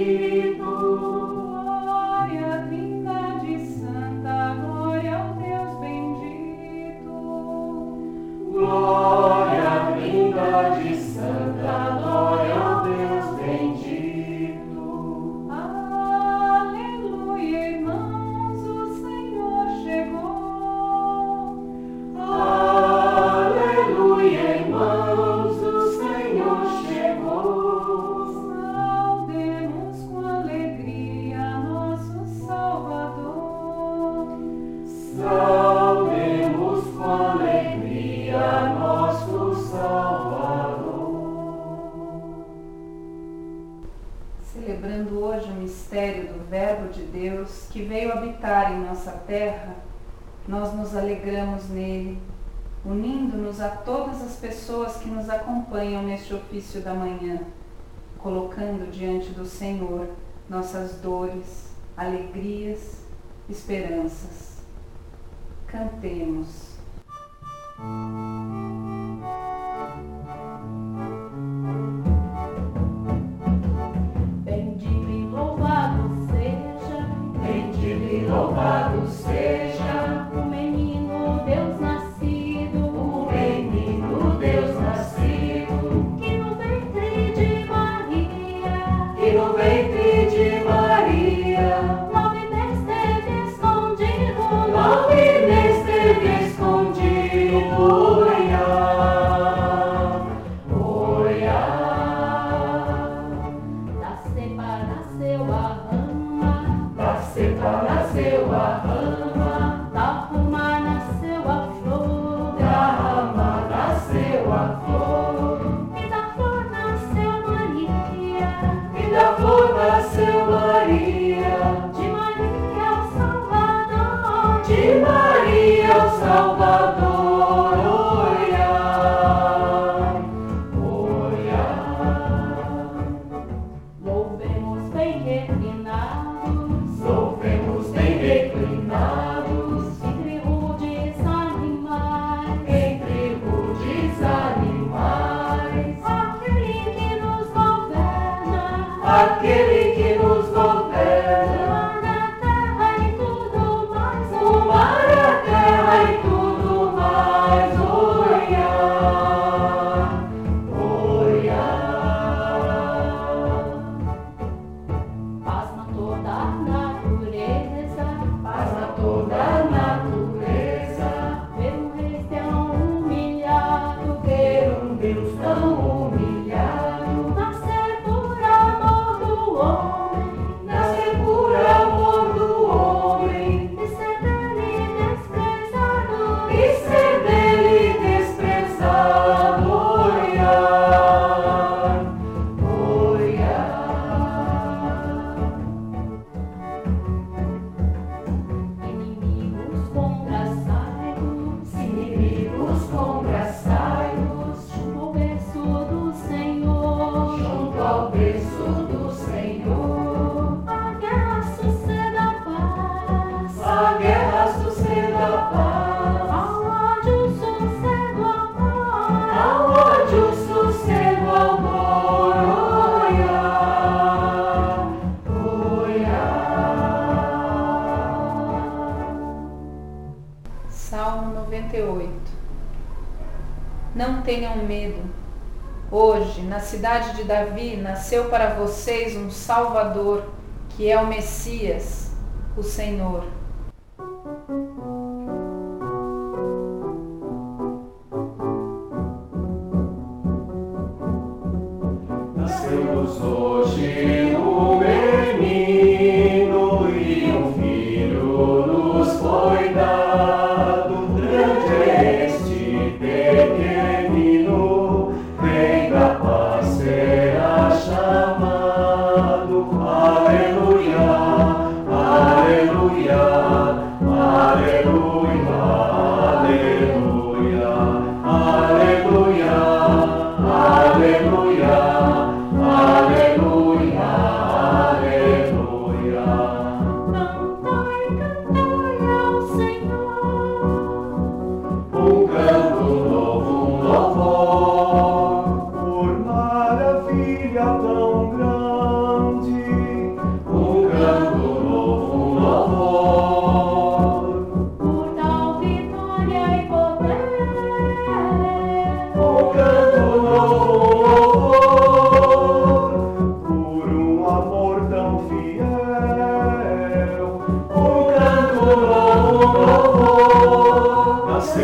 Glória, Trindade Santa, glória ao Deus bendito. Glória, Trindade Santa, glória ao Deus bendito. Aleluia, irmãos, o Senhor chegou. Aleluia, irmãos, o Senhor chegou. Saudemos com alegria nosso Salvador. Saudemos com alegria nosso Salvador. Celebrando hoje o mistério do Verbo de Deus que veio habitar em nossa terra, nós nos alegramos nele, unindo-nos a todas as pessoas que nos acompanham neste ofício da manhã, colocando diante do Senhor nossas dores, alegrias, esperanças. Cantemos. Bendito e louvado seja, Bendito e louvado seja o menino Deus nascido, o menino Deus nascido, que no ventre de Maria, que no ventre de Maria 9 meses esteve escondido, 9 meses esteve escondido. Oiá, oiá. da cepa nasceu a rama, Da cepa nasceu a rama, da rama nasceu a flor, da rama nasceu a flor, e da flor nasceu Maria, e da flor nasceu Maria, de Maria o Salvador, de Maria o Salvador. Oiá, oiá. louvemos bem reclinados, Louvemos bem reclinados entre rudes animais, entre rudes animais, aquele que nos governa, aquele que nos o governa, mar, a terra e tudo mais, o mar, a terra e tudo mais. Oiá, oiá. paz na toda a natureza, Paz na toda a natureza, ver um rei tão humilhado, ver um Deus tão humilhado, nascer por amor do homem, nascer por amor do homem, e ser dele desprezado, e ser dele desprezado. Oiá, oiá. inimigos congraçai-vos, Inimigos congraçai-vos junto ao berço do Senhor, junto ao berço do Senhor. a guerra suceda a paz, A guerra suceda a paz, ao ódio suceda o amor, ao ódio suceda o amor. Oiá, oiá. Salmo 98. Não tenham medo. Hoje, na cidade de Davi, nasceu para vocês um Salvador, que é o Messias, o Senhor. Nasceu-nos hoje um menino e um filho nos foi dado. Grande é este pequenino, vem da paz será chamado. Aleluia, aleluia.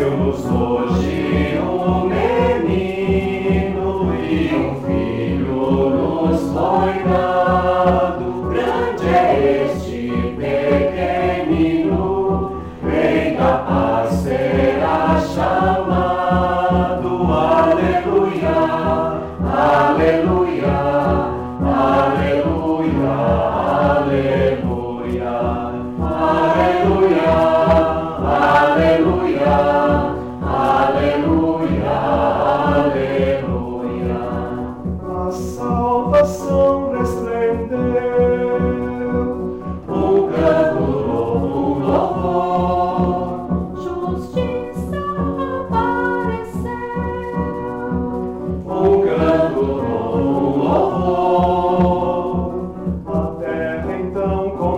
Nasceu-nos hoje um menino e um filho nos foi dado. Grande é este pequenino, Rei da paz será chamado. Aleluia, aleluia, aleluia, aleluia, aleluia, aleluia, aleluia, aleluia. A salvação resplendeu, um canto novo, um louvor. Justiça apareceu. Um canto novo, um louvor. A terra então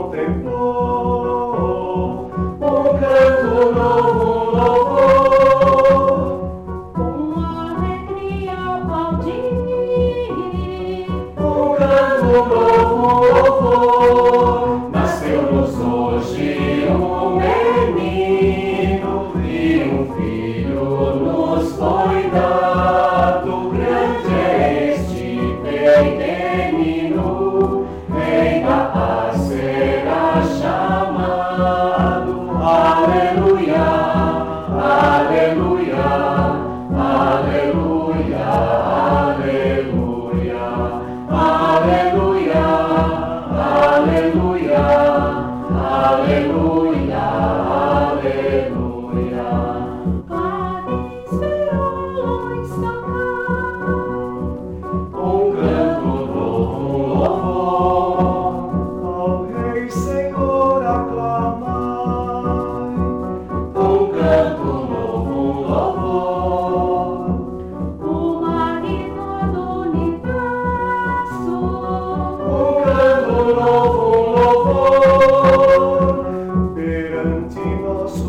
contemplou. Um canto novo, um louvor. Com alegria aplaudir. Um canto novo, um louvor. Nasceu-nos hoje um menino e um filho nos foi dado. Grande é este pequenino, Rei da paz será chamado. Aleluia, aleluia, aleluia, aleluia, aleluia, aleluia, aleluia, aleluia. Clares violões tocar. Um canto novo, um louvor. Ao Rei Senhor aclamai. Um canto novo, um louvor. O marido do universo. Um canto novo, um louvor. Perante nosso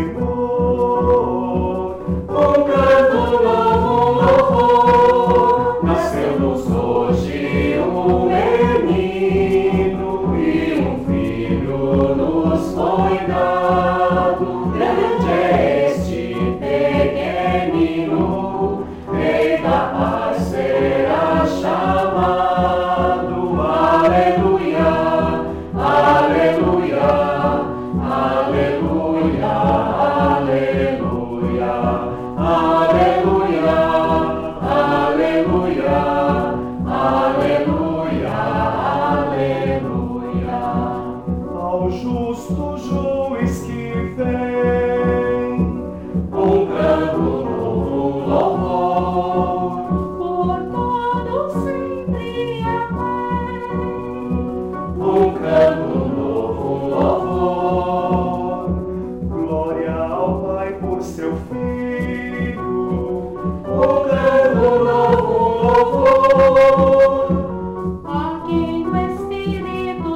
Senhor. Um canto novo, um louvor. Nasceu-nos hoje um menino e um filho nos foi dado. Grande é este pequenino, Rei da paz será chamado. Aleluia, aleluia, aleluia, aleluia, aleluia, aleluia, aleluia, aleluia. Ao justo juiz que vem, um canto novo, um louvor. Por todos sempre amém. Um canto novo, um louvor. Glória ao Pai por seu Filho. Um canto novo, um louvor. A quem o Espírito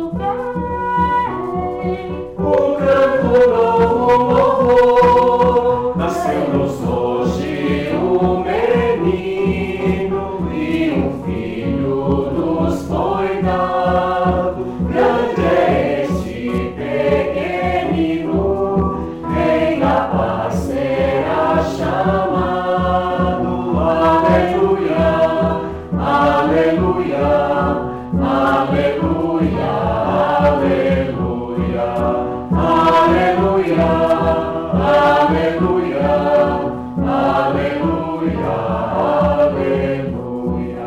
vem. Um canto novo, um louvor. Nasceu-nos hoje um menino e um filho nos foi dado. Grande é este pequenino, Rei da paz será chamado. Aleluia, aleluia, aleluia, aleluia, aleluia, aleluia, aleluia, aleluia.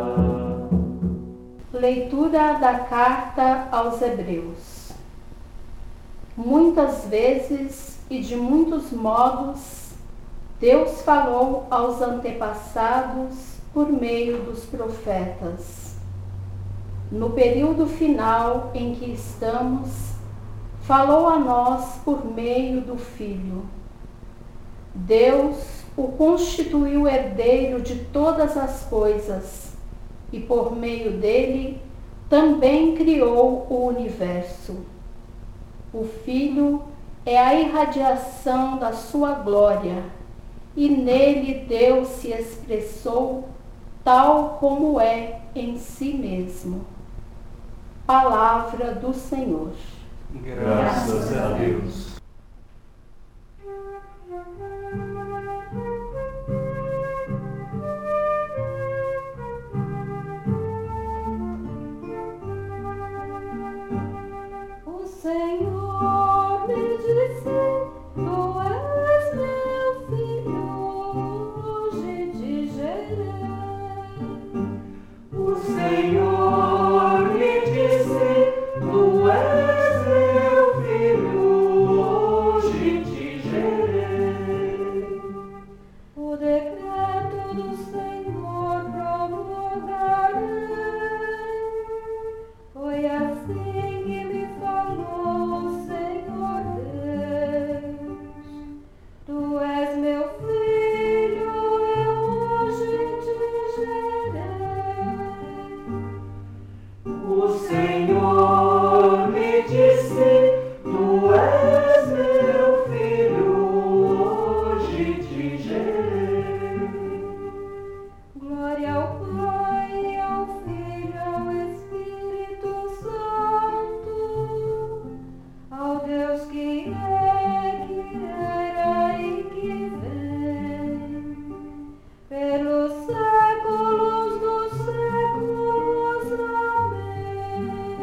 Leitura da carta aos Hebreus. Muitas vezes e de muitos modos, Deus falou aos antepassados por meio dos profetas. No período final em que estamos, falou a nós por meio do Filho. Deus o constituiu herdeiro de todas as coisas e por meio dele também criou o universo. O Filho é a irradiação da sua glória, e nele Deus se expressou tal como é em si mesmo. Palavra do Senhor. Graças a Deus. Senhor me disse: Tu és meu filho, hoje te gerei. Glória ao Pai, ao Filho, ao Espírito Santo, ao Deus que é, que era e que vem, pelos séculos dos séculos. Amém.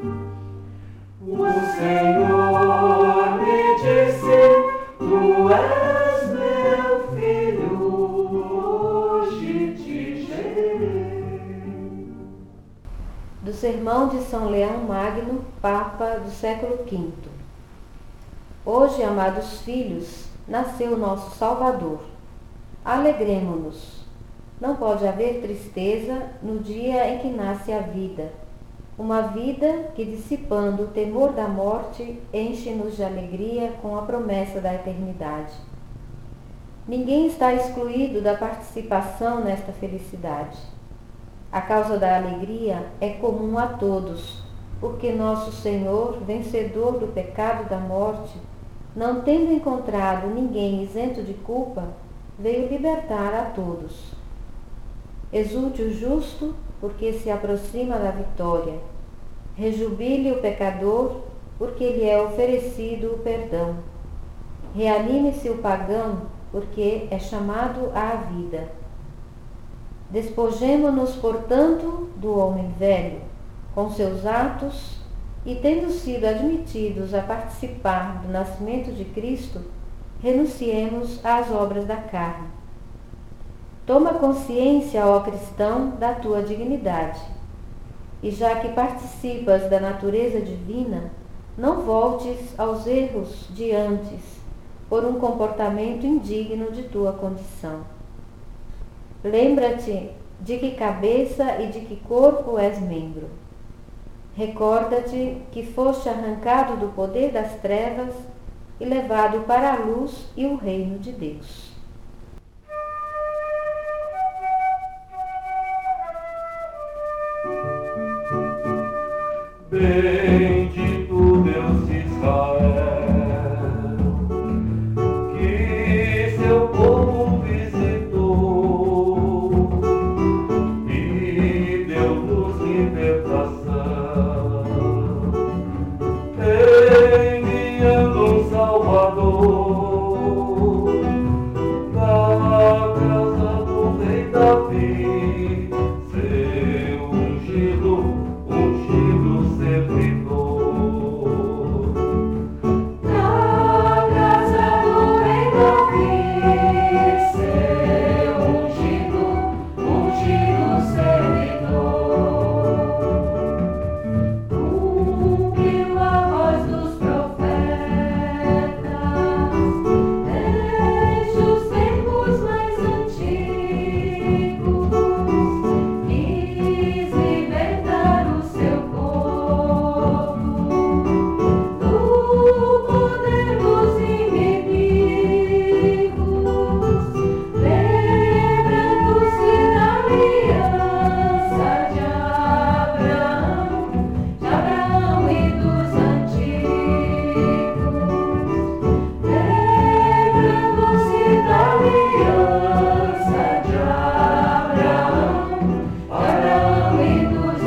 O Senhor me disse: Tu és meu filho, hoje te gerei. Do Sermão de São Leão Magno, Papa do século V. Hoje, amados filhos, nasceu o nosso Salvador. Alegremo-nos. Não pode haver tristeza no dia em que nasce a vida. Uma vida que, dissipando o temor da morte, enche-nos de alegria com a promessa da eternidade. Ninguém está excluído da participação nesta felicidade. A causa da alegria é comum a todos, porque nosso Senhor, vencedor do pecado e da morte, não tendo encontrado ninguém isento de culpa, veio libertar a todos. Exulte o justo, porque se aproxima da vitória. Rejubile o pecador, porque lhe é oferecido o perdão. Reanime-se o pagão, porque é chamado à vida. Despojemo-nos, portanto, do homem velho, com seus atos, e tendo sido admitidos a participar do nascimento de Cristo, renunciemos às obras da carne. Toma consciência, ó cristão, da tua dignidade, e já que participas da natureza divina, não voltes aos erros de antes, por um comportamento indigno de tua condição. Lembra-te de que cabeça e de que corpo és membro. Recorda-te que foste arrancado do poder das trevas e levado para a luz e o reino de Deus. Bendito Deus de Israel, que seu povo visitou e deu-nos libertação, enviando um Salvador da casa do rei Davi, seu ungido servidor. Na casa do rei Davi, seu ungido servidor, cumpriu a voz dos profetas desde os tempos mais antigos. Quis libertar o seu povo do poder dos inimigos, lembrando-se da aliança de Abraão e dos antigos, lembrando-se da aliança de Abraão e dos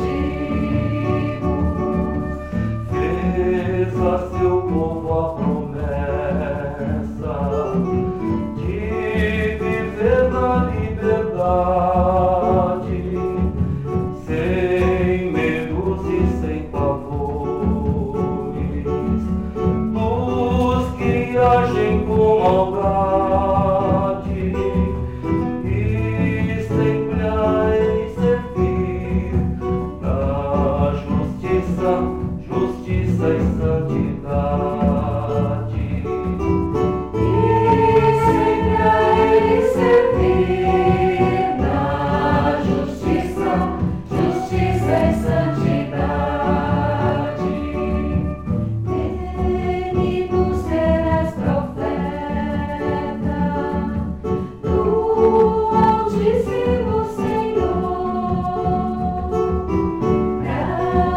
antigos. Fez a seu povo a promessa de viver na liberdade, sem medos e sem pavores, dos que agem com maldade, e sempre a ele servir na justiça e santidade. E sempre a ele servir na justiça e santidade. Bendito serás, profeta, do Altíssimo Senhor, pra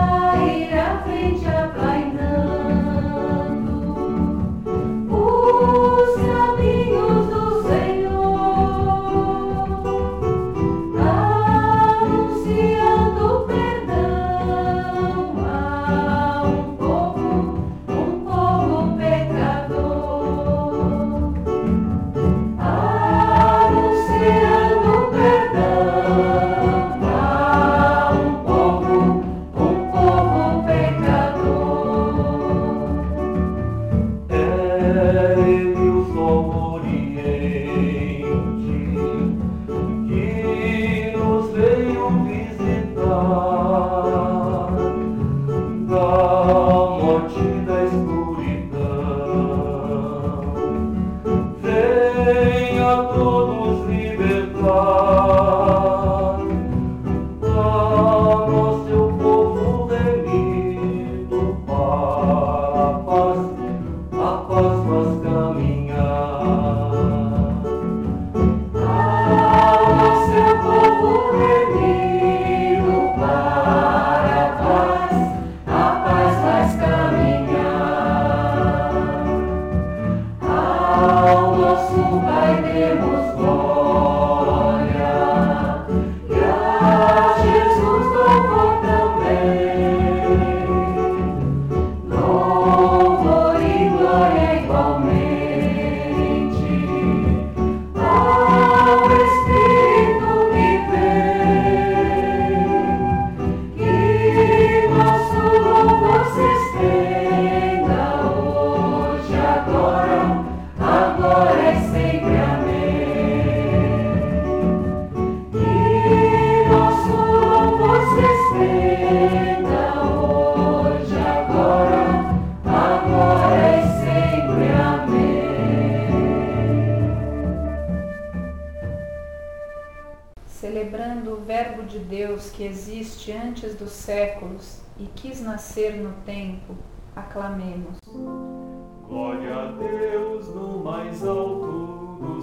que existe antes dos séculos e quis nascer no tempo, aclamemos. Glória a Deus no mais alto dos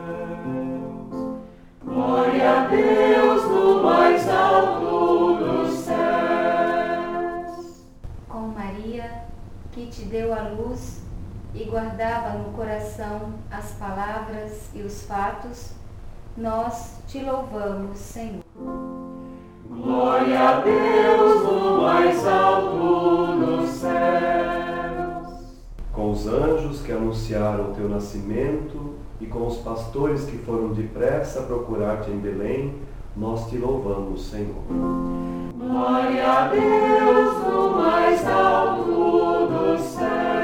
céus. Glória a Deus no mais alto dos céus. Com Maria, que te deu a luz e guardava no coração as palavras e os fatos, nós te louvamos, Senhor. Glória a Deus no mais alto dos céus. Com os anjos que anunciaram o teu nascimento e com os pastores que foram depressa procurar-te em Belém, nós te louvamos, Senhor. Glória a Deus no mais alto dos céus.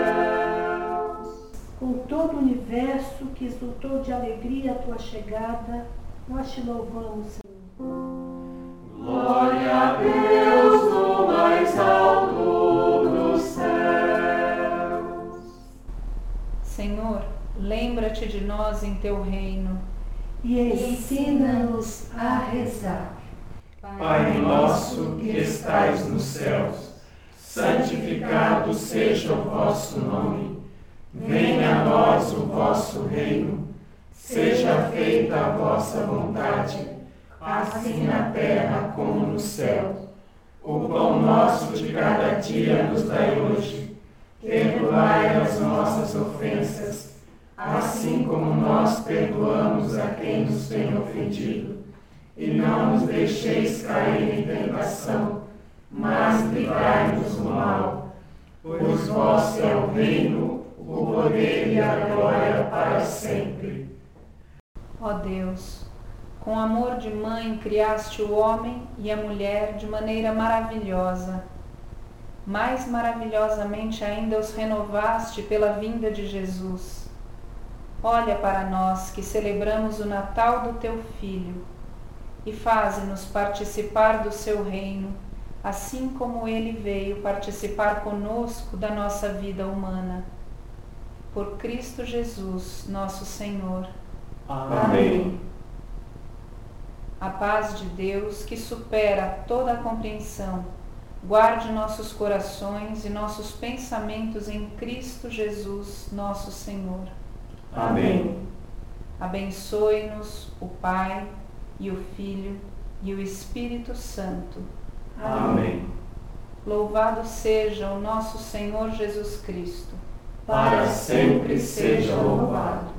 Com todo o universo que exultou de alegria a tua chegada, nós te louvamos, Senhor. Glória a Deus no mais alto dos céus. Senhor, lembra-te de nós em teu reino. E ensina-nos a rezar. Pai nosso que estais nos céus, santificado seja o vosso nome. Venha a nós o vosso reino. Seja feita a vossa vontade, assim na terra como no céu. O pão nosso de cada dia nos dai hoje. Perdoai as nossas ofensas, assim como nós perdoamos a quem nos tem ofendido. E não nos deixeis cair em tentação, mas livrai-nos do mal. Pois vosso é o reino, o poder e a glória para sempre. Ó Deus, com amor de mãe criaste o homem e a mulher de maneira maravilhosa. Mais maravilhosamente ainda os renovaste pela vinda de Jesus. Olha para nós que celebramos o Natal do teu Filho e faze-nos participar do seu reino, assim como ele veio participar conosco da nossa vida humana. Por Cristo Jesus, nosso Senhor. Amém. A paz de Deus, que supera toda a compreensão, guarde nossos corações e nossos pensamentos em Cristo Jesus, nosso Senhor. Amém. Abençoe-nos o Pai e o Filho e o Espírito Santo. Amém. Louvado seja o nosso Senhor Jesus Cristo. Para sempre seja louvado.